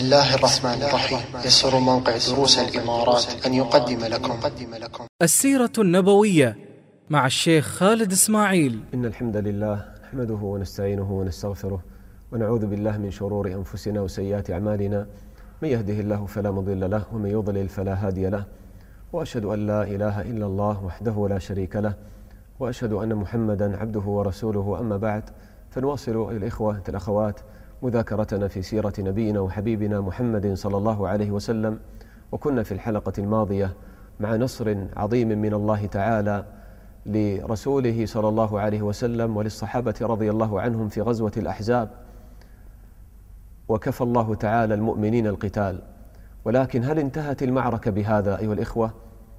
الله الرحمن الرحيم. يسر موقع دروس الإمارات أن يقدم لكم السيرة النبوية مع الشيخ خالد إسماعيل. إن الحمد لله نحمده ونستعينه ونستغفره ونعوذ بالله من شرور أنفسنا وسيئات أعمالنا، من يهده الله فلا مضل له ومن يضلل فلا هادي له، وأشهد أن لا إله إلا الله وحده لا شريك له، وأشهد أن محمدا عبده ورسوله. أما بعد، فنواصل الإخوة الأخوات مذاكرتنا في سيرة نبينا وحبيبنا محمد صلى الله عليه وسلم، وكنا في الحلقة الماضية مع نصر عظيم من الله تعالى لرسوله صلى الله عليه وسلم وللصحابة رضي الله عنهم في غزوة الأحزاب، وكفى الله تعالى المؤمنين القتال. ولكن هل انتهت المعركة بهذا أيها الإخوة؟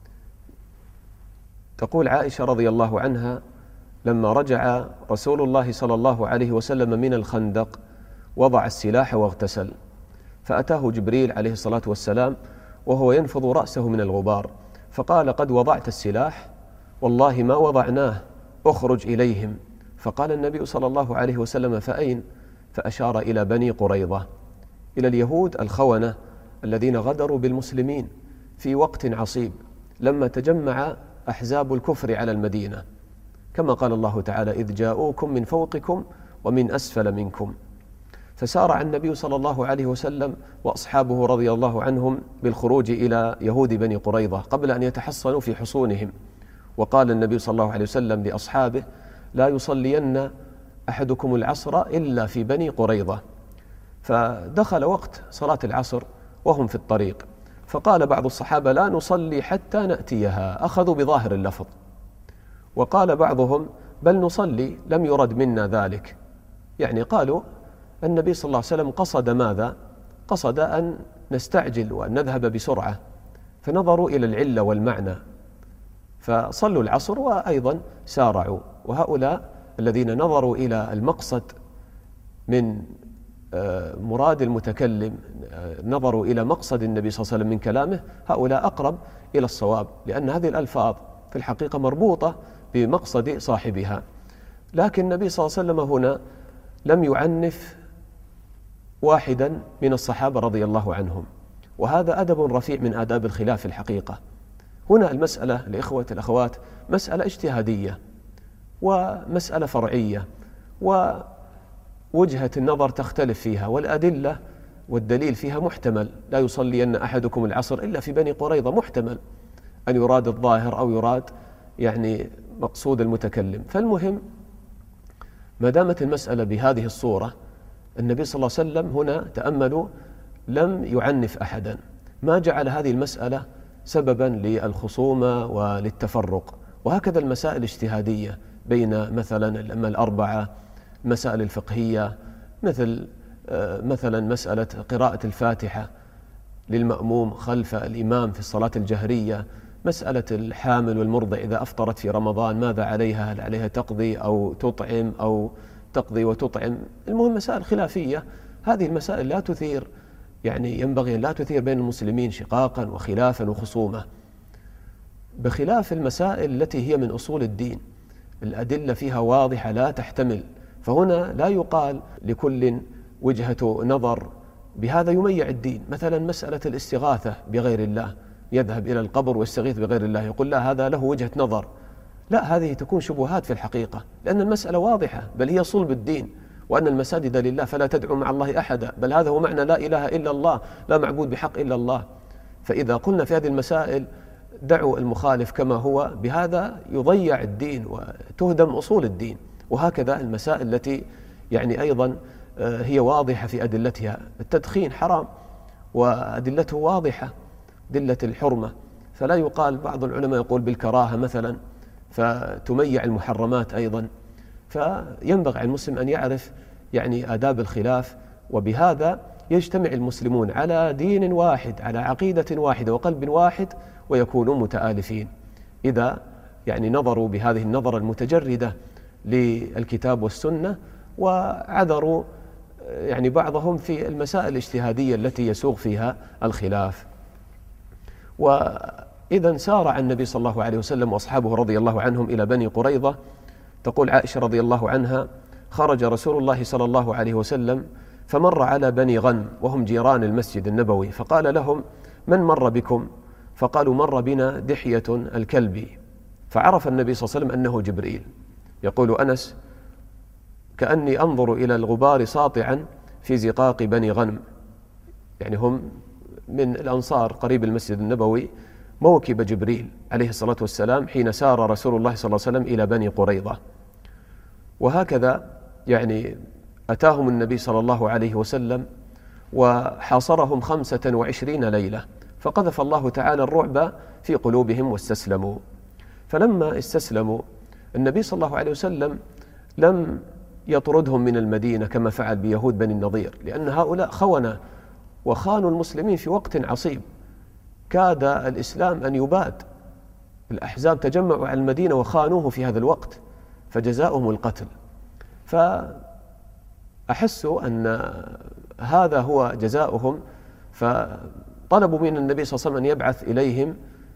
تقول عائشة رضي الله عنها: لما رجع رسول الله صلى الله عليه وسلم من الخندق وضع السلاح واغتسل، فأتاه جبريل عليه الصلاة والسلام وهو ينفض رأسه من الغبار، فقال: قد وضعت السلاح؟ والله ما وضعناه، أخرج إليهم. فقال النبي صلى الله عليه وسلم: فأين؟ فأشار إلى بني قريظة، إلى اليهود الخونة الذين غدروا بالمسلمين في وقت عصيب لما تجمع أحزاب الكفر على المدينة، كما قال الله تعالى: إذ جاءوكم من فوقكم ومن أسفل منكم. فسارع النبي صلى الله عليه وسلم وأصحابه رضي الله عنهم بالخروج إلى يهود بني قريظة قبل أن يتحصنوا في حصونهم. وقال النبي صلى الله عليه وسلم لأصحابه: لا يصلين أحدكم العصر إلا في بني قريظة. فدخل وقت صلاة العصر وهم في الطريق، فقال بعض الصحابة: لا نصلي حتى نأتيها، أخذوا بظاهر اللفظ. وقال بعضهم: بل نصلي، لم يرد منا ذلك. يعني قالوا النبي صلى الله عليه وسلم قصد ماذا؟ قصد أن نستعجل وأن نذهب بسرعة، فنظروا إلى العلة والمعنى فصلوا العصر وأيضا سارعوا. وهؤلاء الذين نظروا إلى المقصد من مراد المتكلم، نظروا إلى مقصد النبي صلى الله عليه وسلم من كلامه، هؤلاء أقرب إلى الصواب، لأن هذه الألفاظ في الحقيقة مربوطة بمقصد صاحبها. لكن النبي صلى الله عليه وسلم هنا لم يعنف واحدا من الصحابة رضي الله عنهم، وهذا أدب رفيع من آداب الخلاف الحقيقة. هنا المسألة الإخوة الأخوات مسألة اجتهادية ومسألة فرعية، ووجهة النظر تختلف فيها، والأدلة والدليل فيها محتمل. لا يصلين أحدكم العصر إلا في بني قريظة، محتمل أن يراد الظاهر أو يراد يعني مقصود المتكلم. فالمهم ما دامت المسألة بهذه الصورة، النبي صلى الله عليه وسلم هنا تأملوا لم يعنف أحدا، ما جعل هذه المسألة سببا للخصومة وللتفرق. وهكذا المسائل الاجتهادية بين مثلا الأربعة، المسائل الفقهية مثلا مسألة قراءة الفاتحة للمأموم خلف الإمام في الصلاة الجهرية، مسألة الحامل والمرضع إذا أفطرت في رمضان ماذا عليها؟ هل عليها تقضي أو تطعم أو تقضي وتطعم؟ المهم مسائل خلافية. هذه المسائل لا تثير، يعني ينبغي أن لا تثير بين المسلمين شقاقا وخلافا وخصومة، بخلاف المسائل التي هي من أصول الدين الأدلة فيها واضحة لا تحتمل. فهنا لا يقال لكل وجهة نظر، بهذا يميع الدين. مثلا مسألة الاستغاثة بغير الله، يذهب إلى القبر ويستغيث بغير الله، يقول لا هذا له وجهة نظر. لا، هذه تكون شبهات في الحقيقة، لأن المسألة واضحة، بل هي صلب الدين، وأن المساجد لله فلا تدعو مع الله أحدا، بل هذا هو معنى لا إله إلا الله، لا معبود بحق إلا الله. فإذا قلنا في هذه المسائل دعوا المخالف كما هو، بهذا يضيع الدين وتهدم أصول الدين. وهكذا المسائل التي يعني أيضا هي واضحة في أدلتها، التدخين حرام وأدلته واضحة، دلة الحرمة، فلا يقال. بعض العلماء يقول بالكراهة مثلا، فتميع المحرمات أيضا. فينبغي على المسلم أن يعرف يعني آداب الخلاف، وبهذا يجتمع المسلمون على دين واحد، على عقيدة واحدة وقلب واحد، ويكونوا متآلفين إذا يعني نظروا بهذه النظرة المتجردة للكتاب والسنة، وعذروا يعني بعضهم في المسائل الاجتهادية التي يسوغ فيها الخلاف. وإذا سارع النبي صلى الله عليه وسلم وأصحابه رضي الله عنهم إلى بني قريظة. تقول عائشة رضي الله عنها: خرج رسول الله صلى الله عليه وسلم فمر على بني غنم وهم جيران المسجد النبوي، فقال لهم: من مر بكم؟ فقالوا: مر بنا دحية الكلبي. فعرف النبي صلى الله عليه وسلم أنه جبريل. يقول أنس: كأني أنظر إلى الغبار ساطعا في زقاق بني غنم، يعني هم من الأنصار قريب المسجد النبوي، موكب جبريل عليه الصلاة والسلام حين سار رسول الله صلى الله عليه وسلم إلى بني قريظة. وهكذا يعني أتاهم النبي صلى الله عليه وسلم وحاصرهم 25 ليلة، فقذف الله تعالى الرعب في قلوبهم واستسلموا. فلما استسلموا النبي صلى الله عليه وسلم لم يطردهم من المدينة كما فعل بيهود بني النضير، لأن هؤلاء خونة وخانوا المسلمين في وقت عصيب، كاد الإسلام أن يباد. الأحزاب تجمعوا على المدينة وخانوه في هذا الوقت، فجزاؤهم القتل. فأحسوا أن هذا هو جزاؤهم، فطلبوا من النبي صلى الله عليه وسلم أن يبعث إليهم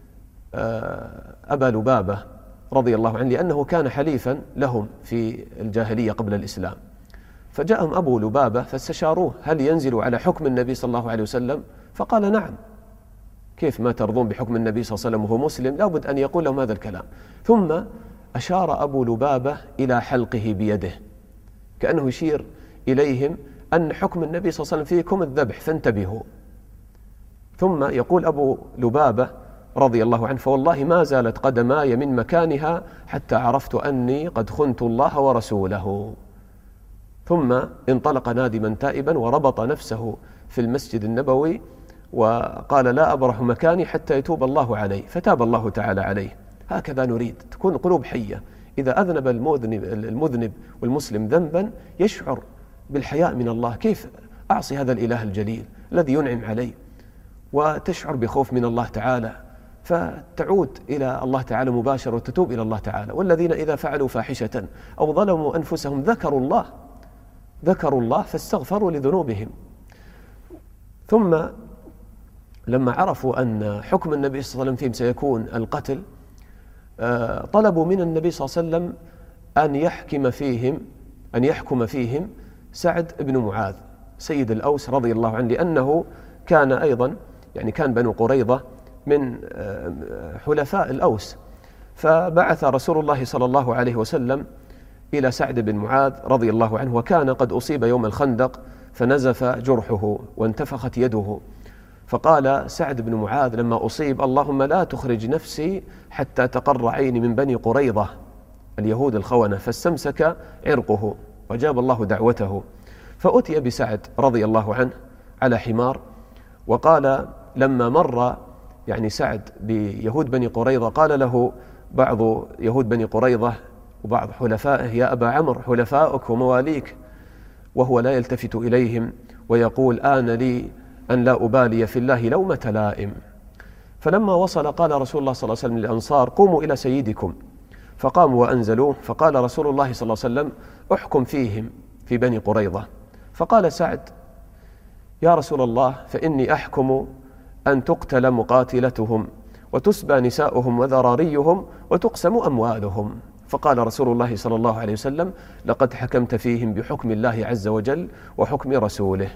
أبا لبابة رضي الله عنه، لأنه كان حليفا لهم في الجاهلية قبل الإسلام. فجاءهم أبو لبابة فاستشاروه: هل ينزل على حكم النبي صلى الله عليه وسلم؟ فقال: نعم، كيف ما ترضون بحكم النبي صلى الله عليه وسلم وهو مسلم؟ لا بد أن يقول لهم هذا الكلام. ثم أشار أبو لبابة إلى حلقه بيده، كأنه يشير إليهم أن حكم النبي صلى الله عليه وسلم فيكم الذبح فانتبهوا. ثم يقول أبو لبابة رضي الله عنه: فوالله ما زالت قدماي من مكانها حتى عرفت أني قد خنت الله ورسوله. ثم انطلق نادما تائبا وربط نفسه في المسجد النبوي وقال: لا أبرح مكاني حتى يتوب الله عليه، فتاب الله تعالى عليه. هكذا نريد تكون قلوب حية. إذا أذنب المذنب والمسلم ذنبا يشعر بالحياء من الله، كيف أعصي هذا الإله الجليل الذي ينعم علي، وتشعر بخوف من الله تعالى، فتعود إلى الله تعالى مباشرة وتتوب إلى الله تعالى. والذين إذا فعلوا فاحشة أو ظلموا أنفسهم ذكروا الله فاستغفروا لذنوبهم. ثم لما عرفوا أن حكم النبي صلى الله عليه وسلم فيهم سيكون القتل، طلبوا من النبي صلى الله عليه وسلم أن يحكم فيهم سعد بن معاذ سيد الأوس رضي الله عنه، لأنه كان أيضا كان بنو قريظة من حلفاء الأوس. فبعث رسول الله صلى الله عليه وسلم إلى سعد بن معاذ رضي الله عنه، وكان قد أصيب يوم الخندق فنزف جرحه وانتفخت يده. فقال سعد بن معاذ لما أصيب: اللهم لا تخرج نفسي حتى تقر عيني من بني قريظة اليهود الخونة. فاستمسك عرقه وجاب الله دعوته. فأتي بسعد رضي الله عنه على حمار، وقال لما مر سعد بيهود بني قريظة قال له بعض يهود بني قريظة وبعض حلفائه: يا أبا عمرو، حلفاؤك ومواليك، وهو لا يلتفت إليهم ويقول: آن لي أن لا أبالي في الله لومة لائم. فلما وصل قال رسول الله صلى الله عليه وسلم للأنصار: قوموا إلى سيدكم. فقاموا وأنزلوه. فقال رسول الله صلى الله عليه وسلم: أحكم فيهم في بني قريظة. فقال سعد: يا رسول الله، فإني أحكم أن تقتل مقاتلتهم وتسبى نساؤهم وذراريهم وتقسم أموالهم. فقال رسول الله صلى الله عليه وسلم: لقد حكمت فيهم بحكم الله عز وجل وحكم رسوله.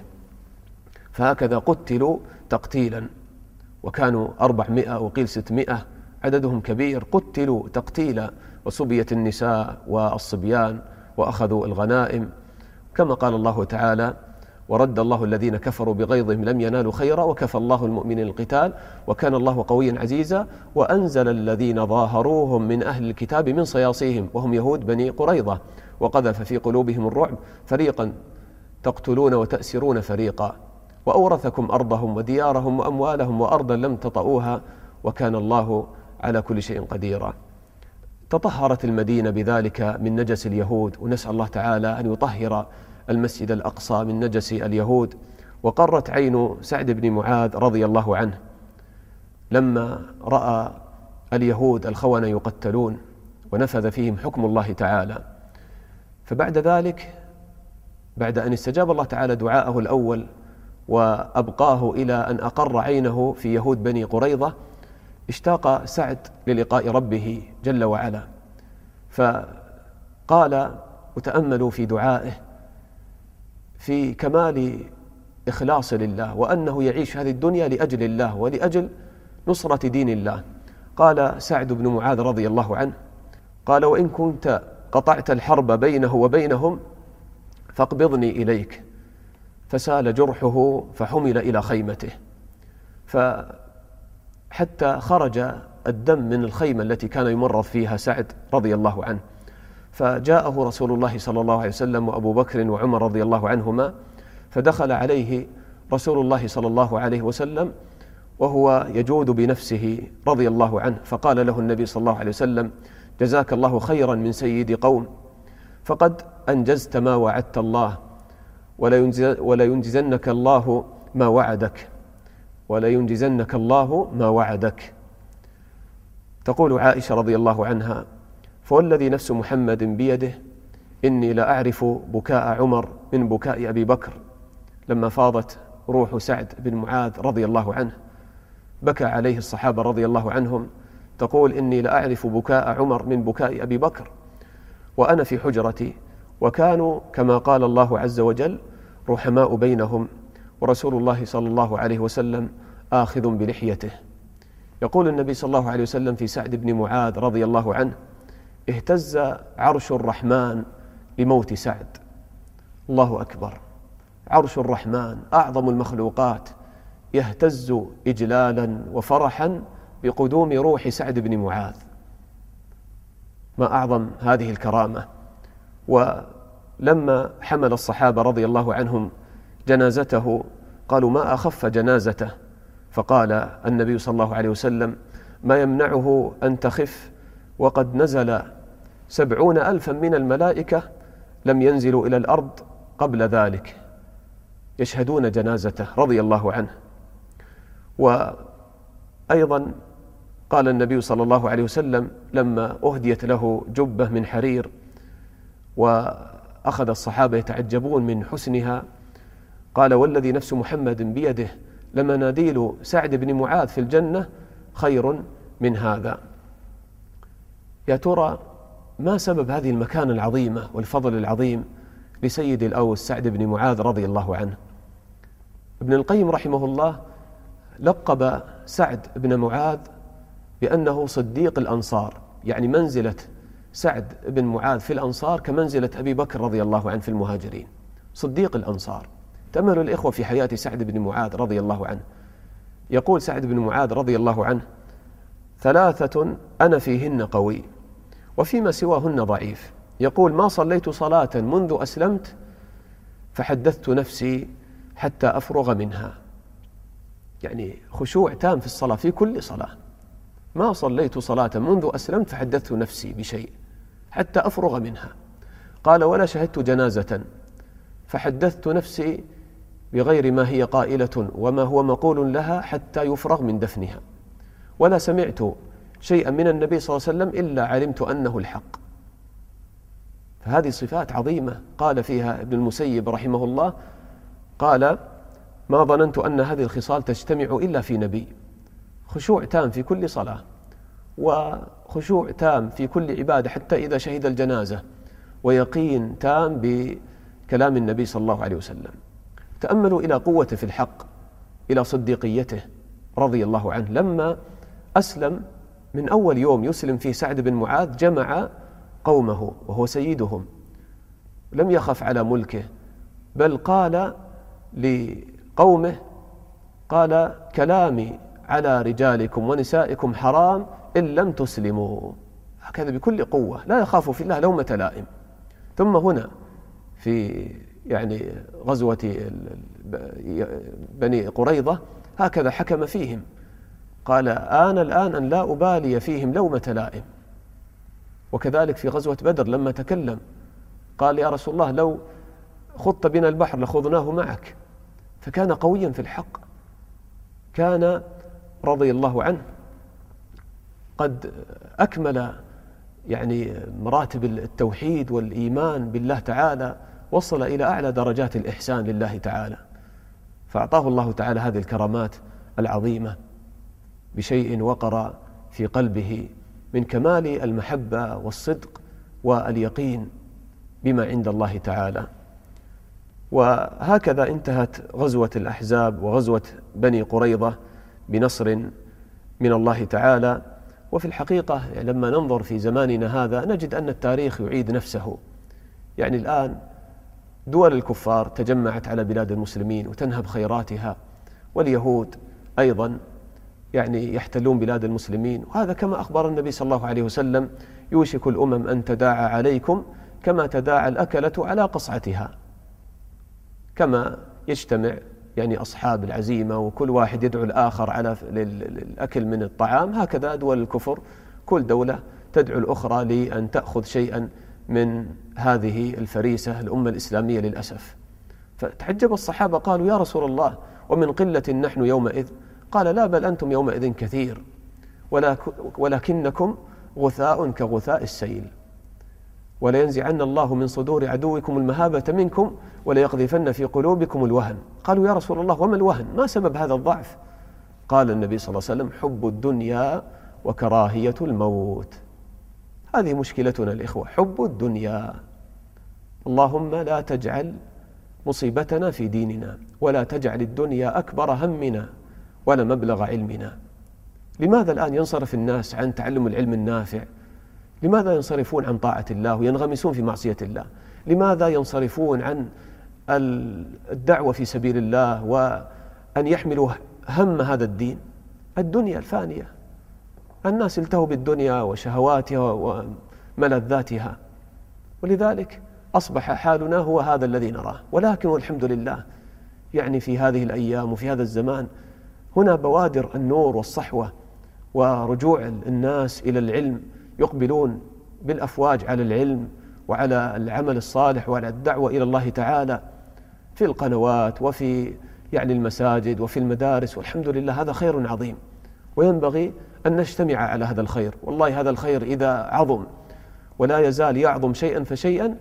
فهكذا قتلوا تقتيلا، وكانوا 400 وقيل 600، عددهم كبير، قتلوا تقتيلا، وسبيت النساء والصبيان وأخذوا الغنائم، كما قال الله تعالى: ورد الله الذين كفروا بغيظهم لم ينالوا خيرا وكفى الله المؤمنين القتال وكان الله قويا عزيزا وأنزل الذين ظاهروهم من أهل الكتاب من صياصيهم وهم يهود بني قريظة وقذف في قلوبهم الرعب فريقا تقتلون وتأسرون فريقا وأورثكم أرضهم وديارهم وأموالهم وأرضا لم تطئوها وكان الله على كل شيء قديرا. تطهرت المدينة بذلك من نجس اليهود، ونسأل الله تعالى أن يطهر المسجد الأقصى من نجس اليهود. وقرت عين سعد بن معاذ رضي الله عنه لما رأى اليهود الخونة يقتلون ونفذ فيهم حكم الله تعالى. فبعد ذلك، بعد أن استجاب الله تعالى دعاءه الأول وأبقاه إلى أن أقر عينه في يهود بني قريظة، اشتاق سعد للقاء ربه جل وعلا، فقال وتأملوا في دعائه: في كمال إخلاص لله، وأنه يعيش هذه الدنيا لأجل الله ولأجل نصرة دين الله. قال سعد بن معاذ رضي الله عنه قال: وإن كنت قطعت الحرب بينه وبينهم فاقبضني إليك. فسال جرحه فحمل إلى خيمته، فحتى خرج الدم من الخيمة التي كان يمرض فيها سعد رضي الله عنه. فجاءه رسول الله صلى الله عليه وسلم وأبو بكر وعمر رضي الله عنهما، فدخل عليه رسول الله صلى الله عليه وسلم وهو يجود بنفسه رضي الله عنه، فقال له النبي صلى الله عليه وسلم: جزاك الله خيرا من سيد قوم، فقد أنجزت ما وعدت الله، ولا ينجزنك الله ما وعدك، ولا ينجزنك الله ما وعدك. تقول عائشة رضي الله عنها: فوالذي نفس محمد بيده إني لأعرف بكاء عمر من بكاء أبي بكر لما فاضت روح سعد بن معاذ رضي الله عنه، بكى عليه الصحابة رضي الله عنهم. تقول: إني لأعرف بكاء عمر من بكاء أبي بكر وأنا في حجرتي، وكانوا كما قال الله عز وجل رحماء بينهم، ورسول الله صلى الله عليه وسلم آخذ بلحيته. يقول النبي صلى الله عليه وسلم في سعد بن معاذ رضي الله عنه: اهتز عرش الرحمن لموت سعد. الله أكبر! عرش الرحمن أعظم المخلوقات يهتز إجلالا وفرحا بقدوم روح سعد بن معاذ. ما أعظم هذه الكرامة. ولما حمل الصحابة رضي الله عنهم جنازته قالوا: ما أخف جنازته؟ فقال النبي صلى الله عليه وسلم: ما يمنعه أن تخف وقد نزل 70,000 من الملائكة لم ينزلوا إلى الأرض قبل ذلك يشهدون جنازته رضي الله عنه. وأيضا قال النبي صلى الله عليه وسلم لما أهديت له جبة من حرير وأخذ الصحابة يتعجبون من حسنها، قال: والذي نفس محمد بيده لمناديل سعد بن معاذ في الجنة خير من هذا. يا ترى ما سبب هذه المكانة العظيمة والفضل العظيم لسيد الأوس سعد بن معاذ رضي الله عنه؟ ابن القيم رحمه الله لقب سعد بن معاذ بأنه صديق الأنصار، يعني منزلة سعد بن معاذ في الأنصار كمنزلة أبي بكر رضي الله عنه في المهاجرين، صديق الأنصار. تأملوا الإخوة في حياة سعد بن معاذ رضي الله عنه. يقول سعد بن معاذ رضي الله عنه: 3 أنا فيهن قوي وفيما سواهن ضعيف. يقول: ما صليت صلاة منذ أسلمت فحدثت نفسي حتى أفرغ منها. يعني خشوع تام في الصلاة في كل صلاة. ما صليت صلاة منذ أسلمت فحدثت نفسي بشيء حتى أفرغ منها. قال: ولا شهدت جنازة فحدثت نفسي بغير ما هي قائلة وما هو مقول لها حتى يفرغ من دفنها. ولا سمعت شيئا من النبي صلى الله عليه وسلم إلا علمت أنه الحق. فهذه صفات عظيمة قال فيها ابن المسيب رحمه الله، قال: ما ظننت أن هذه الخصال تجتمع إلا في نبي. خشوع تام في كل صلاة، وخشوع تام في كل عبادة حتى إذا شهد الجنازة، ويقين تام بكلام النبي صلى الله عليه وسلم. تأملوا إلى قوته في الحق، إلى صديقيته رضي الله عنه. لما أسلم من أول يوم يسلم فيه سعد بن معاذ جمع قومه وهو سيدهم، لم يخف على ملكه، بل قال لقومه: قال: كلامي على رجالكم ونسائكم حرام إن لم تسلموا. هكذا بكل قوة، لا يخاف في الله لومة لائم. ثم هنا في يعني غزوة بني قريظة هكذا حكم فيهم، قال: آن الآن أن لا أبالي فيهم لومة لائم. وكذلك في غزوة بدر لما تكلم قال: يا رسول الله لو خضت بنا البحر لخضناه معك. فكان قويا في الحق، كان رضي الله عنه قد أكمل يعني مراتب التوحيد والإيمان بالله تعالى، وصل إلى أعلى درجات الإحسان لله تعالى، فأعطاه الله تعالى هذه الكرامات العظيمة بشيء وقر في قلبه من كمال المحبة والصدق واليقين بما عند الله تعالى. وهكذا انتهت غزوة الأحزاب وغزوة بني قريظة بنصر من الله تعالى. وفي الحقيقة لما ننظر في زماننا هذا نجد أن التاريخ يعيد نفسه. يعني الآن دول الكفار تجمعت على بلاد المسلمين وتنهب خيراتها، واليهود أيضا يعني يحتلون بلاد المسلمين، وهذا كما أخبر النبي صلى الله عليه وسلم: يوشك الأمم أن تداعى عليكم كما تداعى الأكلة على قصعتها. كما يجتمع يعني أصحاب العزيمة وكل واحد يدعو الآخر على الأكل من الطعام، هكذا دول الكفر كل دولة تدعو الأخرى لأن تأخذ شيئا من هذه الفريسة الأمة الإسلامية للأسف. فتعجب الصحابة قالوا: يا رسول الله، ومن قلة نحن يومئذ؟ قال: لا، بل أنتم يومئذ كثير، ولكنكم غثاء كغثاء السيل، ولينزعن الله من صدور عدوكم المهابة منكم وليقذفن في قلوبكم الوهن. قالوا: يا رسول الله، وما الوهن؟ ما سبب هذا الضعف؟ قال النبي صلى الله عليه وسلم: حب الدنيا وكراهية الموت. هذه مشكلتنا الإخوة، حب الدنيا. اللهم لا تجعل مصيبتنا في ديننا، ولا تجعل الدنيا أكبر همنا ولا مبلغ علمنا. لماذا الآن ينصرف الناس عن تعلم العلم النافع؟ لماذا ينصرفون عن طاعة الله وينغمسون في معصية الله؟ لماذا ينصرفون عن الدعوة في سبيل الله وأن يحملوا هم هذا الدين؟ الدنيا الفانية، الناس التهوا بالدنيا وشهواتها وملذاتها، ولذلك أصبح حالنا هو هذا الذي نراه. ولكن والحمد لله، يعني في هذه الأيام وفي هذا الزمان هنا بوادر النور والصحوة ورجوع الناس إلى العلم، يقبلون بالأفواج على العلم وعلى العمل الصالح وعلى الدعوة إلى الله تعالى في القنوات وفي يعني المساجد وفي المدارس، والحمد لله هذا خير عظيم، وينبغي أن نجتمع على هذا الخير. والله هذا الخير إذا عظم ولا يزال يعظم شيئا فشيئا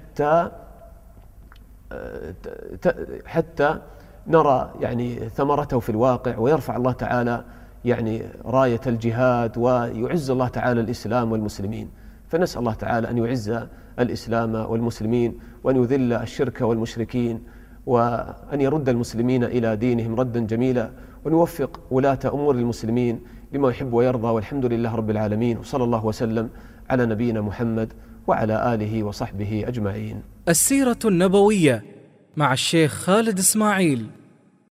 حتى نرى يعني ثمرته في الواقع، ويرفع الله تعالى يعني راية الجهاد، ويعز الله تعالى الإسلام والمسلمين. فنسأل الله تعالى أن يعز الإسلام والمسلمين، وأن يذل الشرك والمشركين، وأن يرد المسلمين إلى دينهم ردا جميلا، وأن يوفق ولاة أمور المسلمين لما يحب ويرضى. والحمد لله رب العالمين، وصلى الله وسلم على نبينا محمد وعلى آله وصحبه أجمعين. السيرة النبوية مع الشيخ خالد إسماعيل.